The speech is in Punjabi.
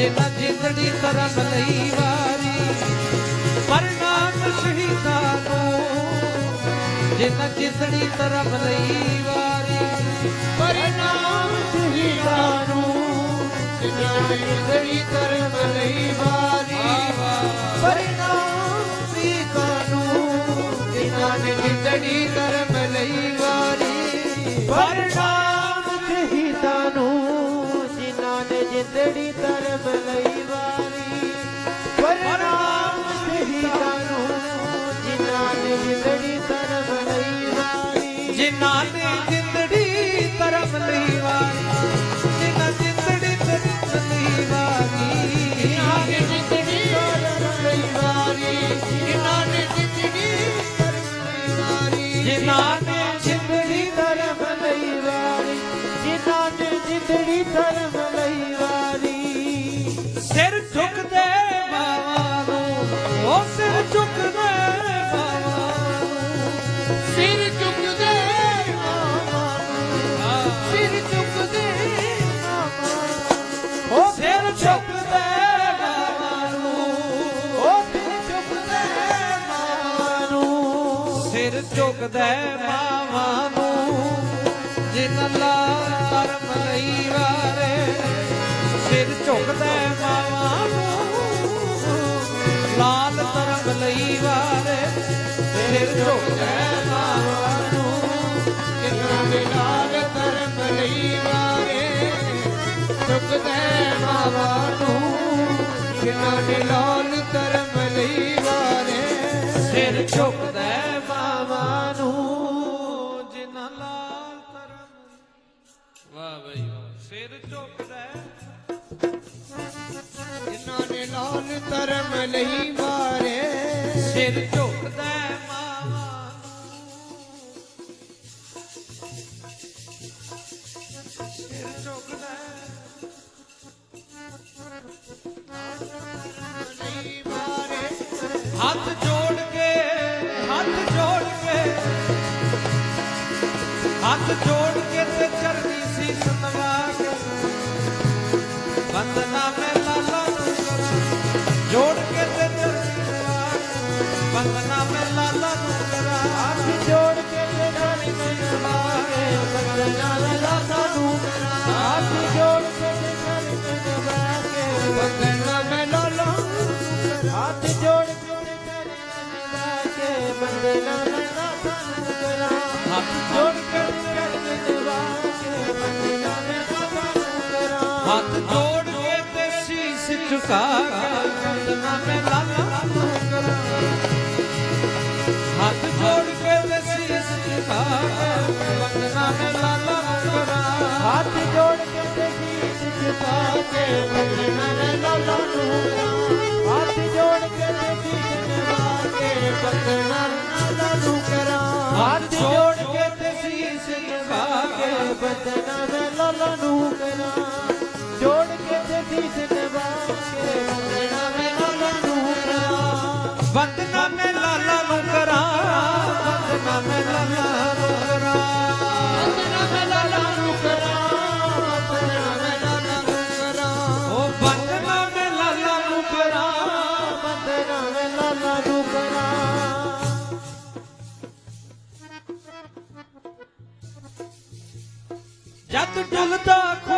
ਜਿਨ੍ਹਾਂ ਜਿੰਦੜੀ ਧਰਮ ਲਈ ਵਾਰੀ ਪਰਨਾਮ ਸ਼ਹੀਦਾਂ ਨੂੰ ਜਿਨ੍ਹਾਂ ਜਿੰਦੜੀ ਧਰਮ ਲਈ ਵਾਰੀ ਪਰਨਾਮ ਸ਼ਹੀਦਾਂ ਨੂੰ ਜਿਨ੍ਹਾਂ ਜਿੰਦੜੀ ਧਰਮ ਲਈ ਵਾਰੀ ਪਰਨਾਮ ਸ਼ਹੀਦਾਂ ਨੂੰ ਜਿਨ੍ਹਾਂ ਜਿੰਦੜੀ ਧਰਮ ਲਈ ਵਾਰੀ ਪਰਨਾਮ ਸ਼ਹੀਦਾਂ ਨੂੰ ਜਿਨ੍ਹਾਂ ਨੇ ਜਿੰਦੜੀ ਧਰਮ ਲਈ ਵਾਰੀ ਪਰਨਾਮ ਸ਼ਹੀਦਾਂ ਨੂੰ ਜਿਨ੍ਹਾਂ ਨੇ ਜਿੰਦੜੀ ਧਰਮ ਲਈ ਵਾਰੀ ਜਿਨ੍ਹਾਂ ਨੇ ਜਿੰਦੜੀ ਧਰਮ ਲਈ ਵਾਰੀ ਜਿਨ੍ਹਾਂ ਜਿੰਦੜੀ ਧਰਮ ਲਈ ਵਾਰੀ ਜਿਨ੍ਹਾਂ ਨੇ ਜਿੰਦੜੀ ਧਰਮ ਲਈ ਵਾਰੀ ਜਿਨ੍ਹਾਂ ਨੇ ਜਿੰਦੜੀ ਧਰਮ ਲਈ ਵਾਰੀ ਜਿਨ੍ਹਾਂ ਨੇ ਜਿੰਦੜੀ ਧਰਮ ਲਈ ਵਾਰੀ ਜਿਨ੍ਹਾਂ ਨੇ ਜਿੰਦੜੀ ਧਰਮ ਲਈ ਵਾਰੀ ਸਿਰ ਝੁਕਦੇ ਮਾਵਾਂ ਨੂੰ ਉਹ ਸਿਰ ਝੁਕਦੇ ਮਾਵਾਂ ਨੂੰ ਸਿਰ ਝੁਕਦੇ ਮਾਵਾਂ ਨੂੰ ਸਿਰ ਝੁਕਦੇ ਮਾਵਾਂ ਨੂੰ ਉਹ ਸਿਰ ਝੁਕਦੇ ਮਾਵਾਂ ਨੂੰ ਉਹ ਸਿਰ ਝੁਕਦੇ ਮਾਵਾਂ ਨੂੰ ਸਿਰ ਝੁਕਦੇ ਮਾਵਾਂ ਨੂੰ ਜਿਨ੍ਹਾਂ ਲਾਲ ਧਰਮ ਲਈ ਵਾਰੇ ਸਿਰ ਝੁਕਦੇ ਮਾਵਾਂ ਨੂੰ ਲਾਲ ਧਰਮ ਲਈ ਵਾਰੇ ਸਿਰ ਝੁਕਦੇ ਮਾਵਾਂ ਨੂੰ ਜਿਨ੍ਹਾਂ ਨੇ ਲਾਲ ਧਰਮ ਲਈ ਵਾਰੇ ਝੁਕਦੇ ਮਾਵਾਂ ਨੂੰ ਜਿਨ੍ਹਾਂ ਨੇ ਲਾਲ ਧਰਮ ਲਈ ਵਾਰੇ ਸਿਰ ਝੁਕਦੇ ਮਾਵਾਂ ਨੂੰ ਜਿਨ੍ਹਾਂ ਲਾਲ ਧਰਮ ਵਾਹ ਬਈ ਵਾਹ ਸਿਰ ਝੁਕਦੇ ਜਿਨ੍ਹਾਂ ਨੇ ਲਾਲ ਧਰਮ ਲਈ ਵਾਰੇ ਸਿਰ ਝੁਕਦੇ ਮਾਵਾਂ ਸਿਰ ਝੁਕਦੇ ਲਈ ਵਾਰੇ ਹੱਥ ਜੋੜ ਕੇ ਹੱਥ ਜੋੜ ਕੇ ਹੱਥ ਜੋੜ ਕੇ ਤੇ ਚਰਨੀ ਸੀਸ ਨਵਾ ਕੇ ਬੰਦਨਾ ਮੈਂ ਲਾਲਾ ਨੂੰ ਕਰਾਂ ਜੋੜ ਕੇ ਤੇ ਚਰਨੀ ਨਵਾ ਕੇ ਬੰਦਨਾ ਮੈਂ ਲਾਲਾ ਨੂੰ ਕਰਾਂ ਹੱਥ ਜੋੜ ਕੇ ਤੇ ਚਰਨੀ ਨਵਾ ਕੇ ਬੰਦਨਾ ਮੈਂ ਲਾਲਾ ਨੂੰ ਕਰਾਂ ਹੱਥ ਜੋੜ ਕੇ ਤੇ ਚਰਨੀ ਨਵਾ ਕੇ ਬੰਦਨਾ ਮੈਂ ਲਾਲਾ ਨੂੰ ਕਰਾਂ ਹੱਥ ਜੋੜ ਕੇ ਤੇ ਚਰਨੀ ਨਵਾ ਕੇ ਬੰਦਨਾ ਮੈਂ ਲਾਲਾ ਨੂੰ ਕਰਾਂ ਹੱਥ ਜੋੜ ਕੇ ਤੇ ਚਰਨੀ ਨਵਾ ਕੇ ਬੰਦਨਾ ਮੈਂ ਲਾਲਾ ਨੂੰ ਕਰਾਂ ਹੱਥ ਜੋੜ ਕੇ ਤੇ ਸੀਸ ਝੁਕਾ ਕੇ ਬੰਦਨਾ ਮੈਂ ਲਾਲਾ ਨੂੰ ਕਰਾਂ ਹੱਥ ਜੋੜ ਕੇ ਤੇ ਸੀਸ ਝੁਕਾ ਕੇ ਬੰਦਨਾ ਮੈਂ ਲਾਲਾ ਨੂੰ ਕਰਾਂ ਹੱਥ ਜੋੜ ਕੇ ਤੇ ਸੀਸ ਝੁਕਾ ਕੇ ਬੰਦਨਾ ਮੈਂ ਲਾਲਾ ਨੂੰ ਕਰਾਂ ਹੱਥ ਜੋੜ ਕੇ ਤੇ ਸੀਸ ਝੁਕਾ ਕੇ ਬੰਦਨਾ ਮੈਂ ਲਾਲਾ ਨੂੰ ਕਰਾਂ ਹੱਥ ਜੋੜ ਕੇ ਤੇ ਸੀਸ ਝੁਕਾ ਕੇ ਬੰਦਨਾ ਮੈਂ ਲਾਲਾ ਨੂੰ ਕਰਾਂ ਜੋੜ ਕੇ ਤੇ ਸੀਸ ਝੁਕਾ ਕੇ ਬੰਦਨਾ ਮੈਂ ਲਾਲਾ ਨੂੰ ਕਰਾਂ ਬੰਦਨਾ ਮੈਂ ਲਾਲਾ ਨੂੰ ਕਰਾਂ ਬੰਦਨਾ ਮੈਂ ਲਾਲਾ ਨੂੰ ਕਰਾਂ ਬੰਦਨਾ ਮੈਂ ਲਾਲਾ ਨੂੰ ਕਰਾਂ ਬੰਦਨਾ ਮੈਂ ਲਾਲਾ ਨੂੰ ਕਰਾਂ ਉਹ ਬੰਦਨਾ ਮੈਂ ਲਾਲਾ ਨੂੰ ਕਰਾਂ ਬੰਦਨਾ ਮੈਂ ਲਾਲਾ ਨੂੰ ਕਰਾਂ ਜਦ ਡੁੱਲਦਾ